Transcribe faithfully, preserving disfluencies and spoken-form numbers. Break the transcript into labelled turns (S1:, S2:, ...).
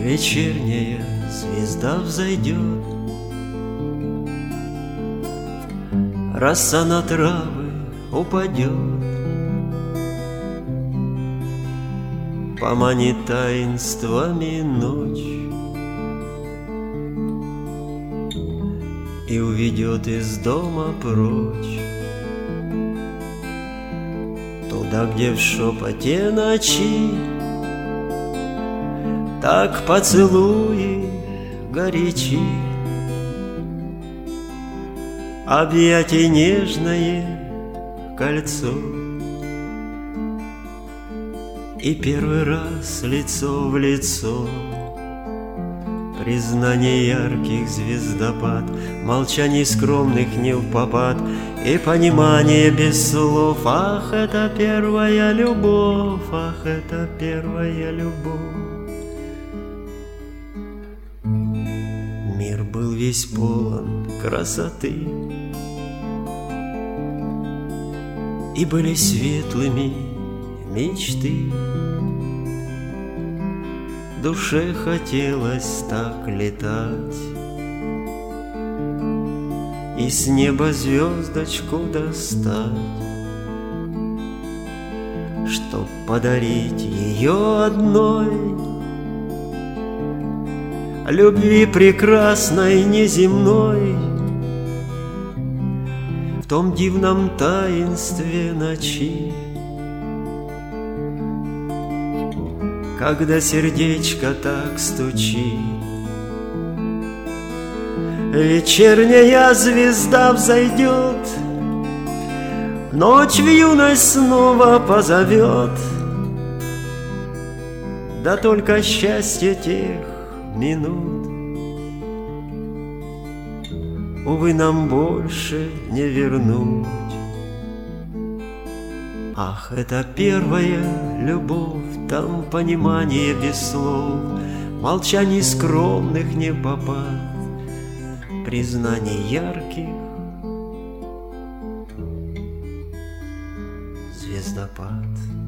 S1: вечерняя звезда взойдет, роса на травы упадет, поманит таинствами ночь и уведет из дома прочь, туда, где в шепоте ночи так поцелуи горячи, объятие нежное кольцо, и первый раз лицо в лицо, признание ярких звездопад, молчаний скромных не впопад, и понимание без слов. Ах, это первая любовь, ах, это первая любовь. Мир был весь полон красоты, и были светлыми мечты. Душе хотелось так летать и с неба звездочку достать, чтоб подарить ее одной, любви прекрасной неземной, в том дивном таинстве ночи, когда сердечко так стучит. Вечерняя звезда взойдет, ночь в юность снова позовет, да только счастье тех минут, увы, нам больше не вернуть. Ах, это первая любовь, там понимание без слов, молчаний скромных не попад, признаний ярких звездопад.